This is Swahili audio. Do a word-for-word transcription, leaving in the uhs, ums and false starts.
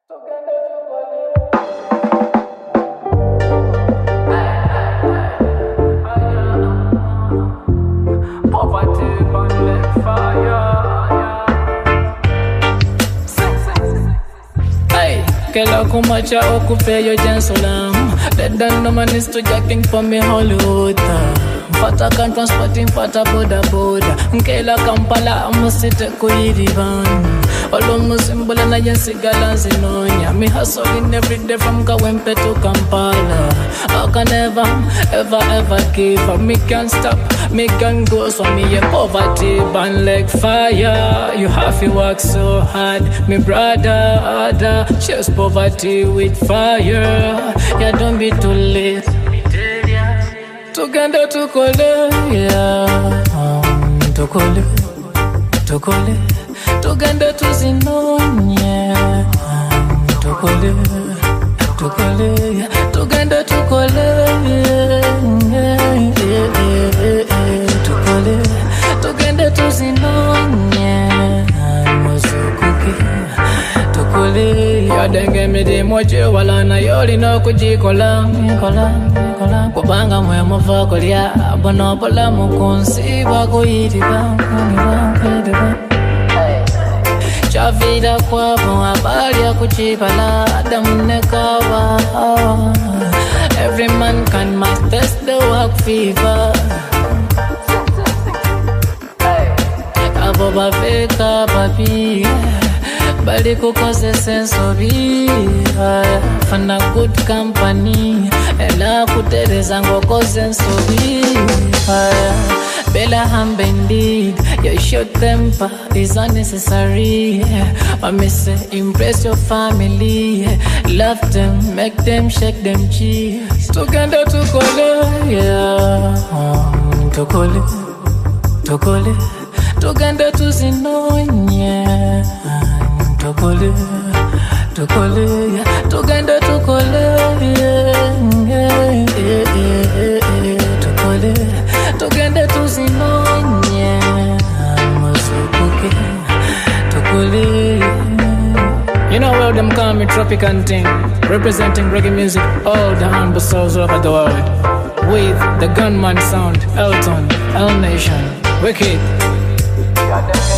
Kela kumacha okupe yo jensolam. Dead and no man is to jacking for me Hollywood. Fata can transporting fata boda boda. Kela Kampala amusite kuirivan. Olo musimbula na yensi galanzi nonya. Me hustling every day from Kawempe to Kampala. I can never, ever, ever give up. Me can't stop, me can't go. So me a poverty burn like fire. You have to work so hard, me brother, other. Chase poverty with fire. Yeah, don't be too late. Tugenda tukole, yeah. Um, tukole, tukole. Tugenda tuzinonye. Um, tukole, tukole, yeah. Tugenda tukole, yeah, yeah, yeah, yeah, yeah. Tukole, tugenda tuzinonye. Musukuki, tukole. Yadenge midi moche wala na yori no kujikola, kola, kola. Kubanga mwe mufako liya, bono pola mukunsi wako iriba, iriba. Chavida kwabo habari ya kuchibala damune kawa. Every man can master the work fever. Abo baveka babi bali kukoze sensobi. Find a good company ela kutereza ngoko sensobi. Bella Hambendid, your short temper is unnecessary. I miss impress your family. Love them, make them shake them cheeks. Tugenda tukole, yeah. Um, tukole, tukole. Tugenda tuzinonye. Tukole, tukole, yeah. Tugenda tukole, yeah, yeah, yeah, yeah, yeah. Tukole, tugenda tuzinonye. Musukuke, tukole. You know where them call me Tropican Ting, representing reggae music all the humble souls over the world. With the gunman sound, Elton, L Nation, Wicked.